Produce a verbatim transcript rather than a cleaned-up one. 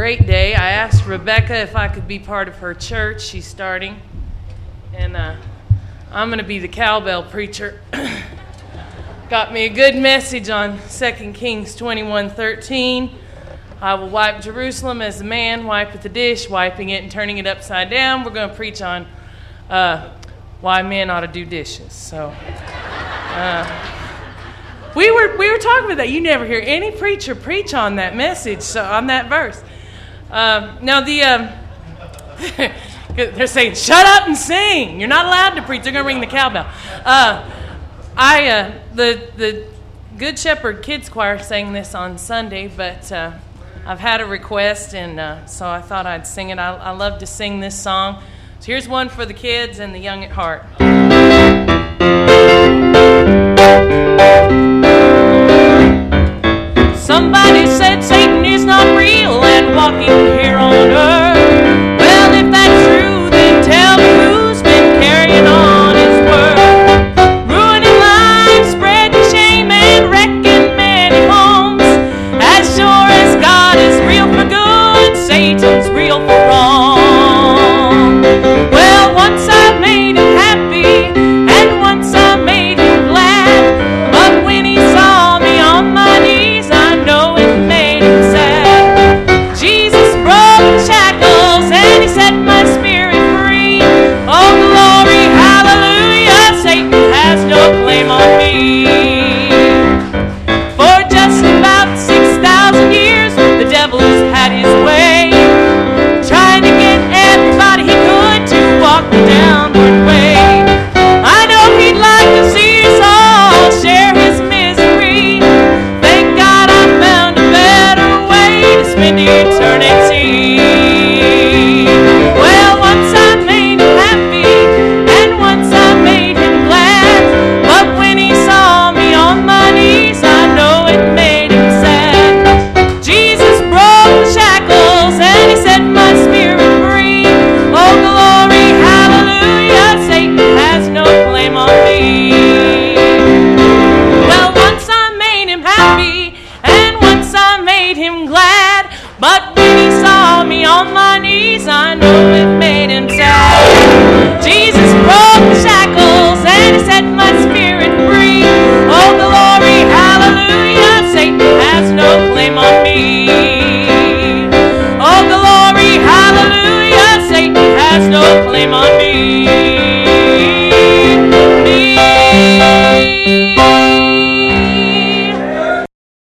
great day. I asked Rebecca if I could be part of her church. She's starting. And uh, I'm going to be the cowbell preacher. Got me a good message on Second Kings twenty-one thirteen. I will wipe Jerusalem as a man wipeth the dish, wiping it and turning it upside down. We're going to preach on uh, why men ought to do dishes. So... Uh, We were we were talking about that. You never hear any preacher preach on that message, so on that verse. Um, now the um, they're saying, "Shut up and sing." You're not allowed to preach. They're going to ring the cowbell. Uh, I uh, the the Good Shepherd Kids Choir sang this on Sunday, but uh, I've had a request, and uh, so I thought I'd sing it. I, I love to sing this song. So here's one for the kids and the young at heart. Somebody said Satan is not real and walking here on earth. Well, if that's true, then tell me who's been carrying on his word. Ruining lives, spreading shame and wrecking many homes. As sure as God is real for good, Satan's real for wrong. Well, once I made him happy, and once I made him glad. But when he saw me on my knees, I know it made him sad. Jesus broke shackles and he set my spirit free. Oh, glory, hallelujah, Satan has no claim on me. For just about six thousand years, the devil's had his way, trying to get everybody he could to walk the downward way. I know he'd like to see us all share his misery. Thank God I found a better way to spend eternity. Well, once I made him happy, and once I made him glad. But when he saw me on my knees, I know it made him sad. Jesus broke the shackles and he set my spirit free. Oh, glory, hallelujah, Satan has no claim on me. Well, once I made him happy, and once I made him glad. But when he saw me on my knees, I know it made him sad.